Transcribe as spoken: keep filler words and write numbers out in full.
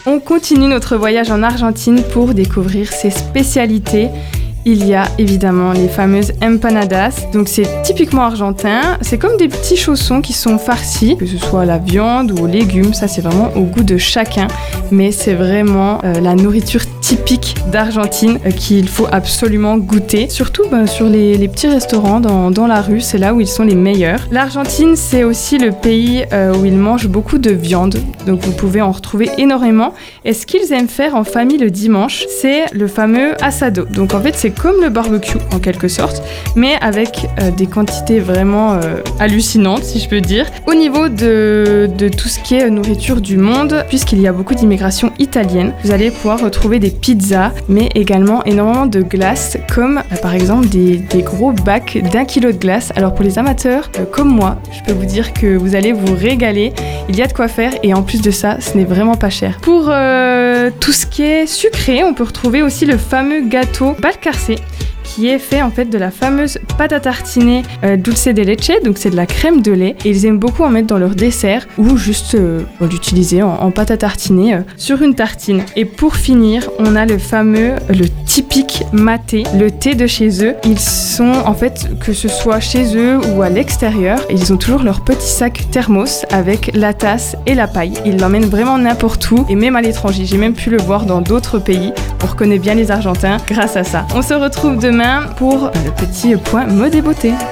On continue notre voyage en Argentine pour découvrir ses spécialités. Il y a évidemment les fameuses empanadas, donc c'est typiquement argentin, c'est comme des petits chaussons qui sont farcis, que ce soit à la viande ou aux légumes, ça c'est vraiment au goût de chacun, mais c'est vraiment euh, la nourriture typique d'Argentine euh, qu'il faut absolument goûter, surtout ben, sur les, les petits restaurants dans, dans la rue, c'est là où ils sont les meilleurs. L'Argentine c'est aussi le pays euh, où ils mangent beaucoup de viande, donc vous pouvez en retrouver énormément, et ce qu'ils aiment faire en famille le dimanche, c'est le fameux asado, donc en fait c'est comme le barbecue en quelque sorte, mais avec euh, des quantités vraiment euh, hallucinantes si je peux dire. Au niveau de, de tout ce qui est nourriture du monde, puisqu'il y a beaucoup d'immigration italienne, vous allez pouvoir retrouver des pizzas, mais également énormément de glaces, comme euh, par exemple des, des gros bacs d'un kilo de glace. Alors pour les amateurs euh, comme moi, je peux vous dire que vous allez vous régaler, il y a de quoi faire et en plus de ça, ce n'est vraiment pas cher. Pour euh, tout ce qui est sucré, on peut retrouver aussi le fameux gâteau Balcarce, qui est fait en fait de la fameuse pâte à tartiner euh, dulce de leche, donc c'est de la crème de lait, et ils aiment beaucoup en mettre dans leur dessert ou juste euh, l'utiliser en, en pâte à tartiner euh, sur une tartine. Et pour finir, on a le fameux, le typique maté, le thé de chez eux. Ils sont en fait, que ce soit chez eux ou à l'extérieur, ils ont toujours leur petit sac thermos avec la tasse et la paille. Ils l'emmènent vraiment n'importe où et même à l'étranger. J'ai même pu le voir dans d'autres pays. On reconnaît bien les Argentins grâce à ça. On se retrouve demain pour le petit point mode et beauté.